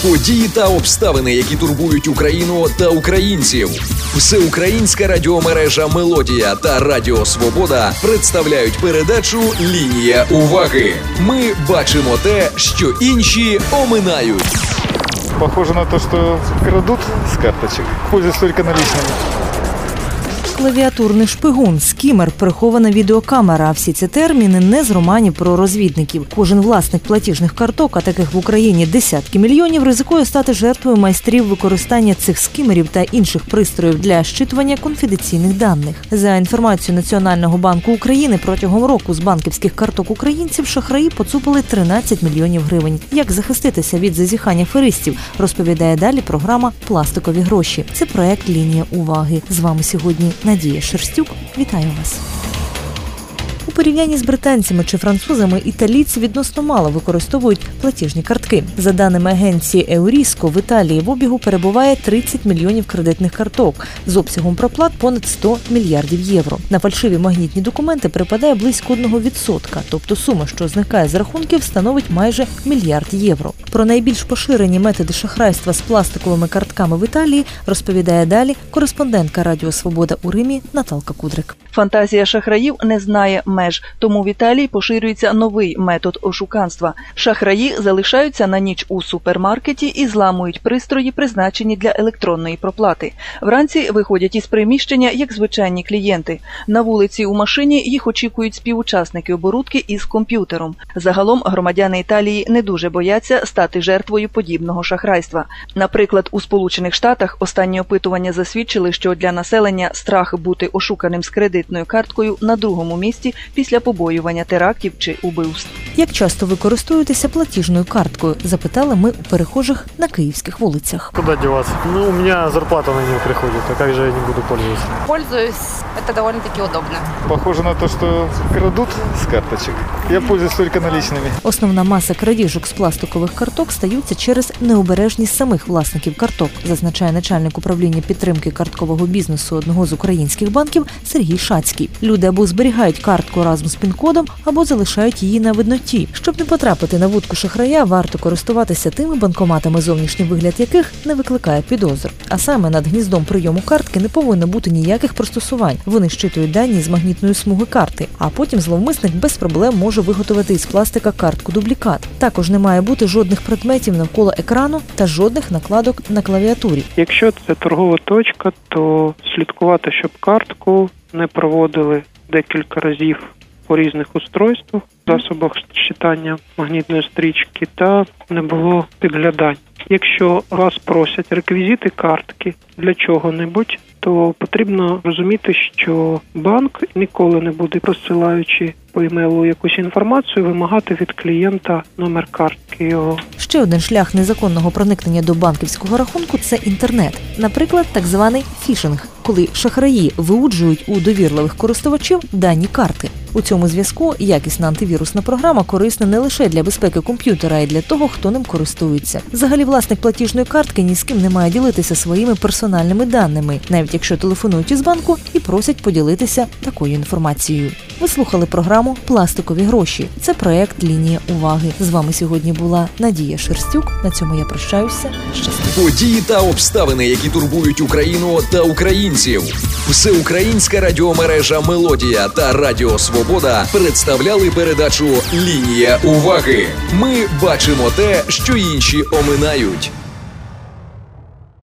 Події та обставини, які турбують Україну та українців. Всеукраїнська радіомережа «Мелодія» та Радіо Свобода представляють передачу «Лінія уваги». Ми бачимо те, що інші оминають. Похоже на то, что крадут с карточек. Пользуюсь только наличными. Клавіатурний шпигун, скімер, прихована відеокамера. Всі ці терміни не з романів про розвідників. Кожен власник платіжних карток, а таких в Україні десятки мільйонів, ризикує стати жертвою майстрів використання цих скімерів та інших пристроїв для щитування конфіденційних даних. За інформацією Національного банку України, протягом року з банківських карток українців шахраї поцупили 13 мільйонів гривень. Як захиститися від зазіхань аферистів, розповідає далі програма «Пластикові гроші». Це проект «Лінія уваги». З вами сьогодні Надія Шерстюк. Вітаю вас. У порівнянні з британцями чи французами, італійці відносно мало використовують платіжні картки. За даними агенції Еуріско, в Італії в обігу перебуває 30 мільйонів кредитних карток з обсягом проплат понад 100 мільярдів євро. На фальшиві магнітні документи припадає близько 1%, тобто сума, що зникає з рахунків, становить майже мільярд євро. Про найбільш поширені методи шахрайства з пластиковими картками в Італії розповідає далі кореспондентка Радіо Свобода у Римі Наталка Кудрик. Фантазія шахраїв не знає меж, тому в Італії поширюється новий метод ошуканства. Шахраї залишаються на ніч у супермаркеті і зламують пристрої, призначені для електронної проплати. Вранці виходять із приміщення, як звичайні клієнти. На вулиці у машині їх очікують співучасники оборудки із комп'ютером. Загалом громадяни Італії не дуже бояться стати жертвою подібного шахрайства. Наприклад, у Сполучених Штатах останні опитування засвідчили, що для населення страх бути ошуканим з кредитною карткою на другому місці після побоювання терактів чи убивств. Як часто ви користуєтеся платіжною карткою? Запитали ми у перехожих на київських вулицях. Куда деваться? У меня зарплата на нее приходит, а как же я не буду пользоваться? Пользуюсь, это довольно-таки удобно. Похоже на то, что крадут с карточек. Я пользуюсь только наличными. Основна маса крадіжок з пластикових карток стаються через необережність самих власників карток, зазначає начальник управління підтримки карткового бізнесу одного з українських банків Сергій Шацький. Люди або зберігають картку разом з пін-кодом, або залишають її на видноті. Щоб не потрапити на вудку шахрая, варто користуватися тими банкоматами, зовнішній вигляд яких не викликає підозр. А саме над гніздом прийому картки не повинно бути ніяких пристосувань. Вони щитують дані з магнітної смуги карти, а потім зловмисник без проблем може виготовити із пластика картку-дублікат. Також не має бути жодних предметів навколо екрану та жодних накладок на клавіатурі. Якщо це торгова точка, то слідкувати, щоб картку не проводили декілька разів по різних устройствах, засобах щитання магнітної стрічки та не було підглядань. Якщо вас просять реквізити картки для чого-небудь, то потрібно розуміти, що банк ніколи не буде, розсилаючи по емейлу якусь інформацію, вимагати від клієнта номер картки його. Ще один шлях незаконного проникнення до банківського рахунку – це інтернет. Наприклад, так званий фішинг, коли шахраї виуджують у довірливих користувачів дані карти. У цьому зв'язку якісна антивірусна програма корисна не лише для безпеки комп'ютера, а й для того, хто ним користується. Взагалі, власник платіжної картки ні з ким не має ділитися своїми персональними даними, навіть якщо телефонують із банку і просять поділитися такою інформацією. Ви слухали програму «Пластикові гроші». Це проект «Лінія уваги». З вами сьогодні була Надія Шерстюк. На цьому я прощаюся. Щасливо. Події та обставини, які турбують Україну та українців. Всеукраїнська радіомережа «Мелодія» та Радіо Свобода представляли передачу «Лінія уваги». Ми бачимо те, що інші оминають.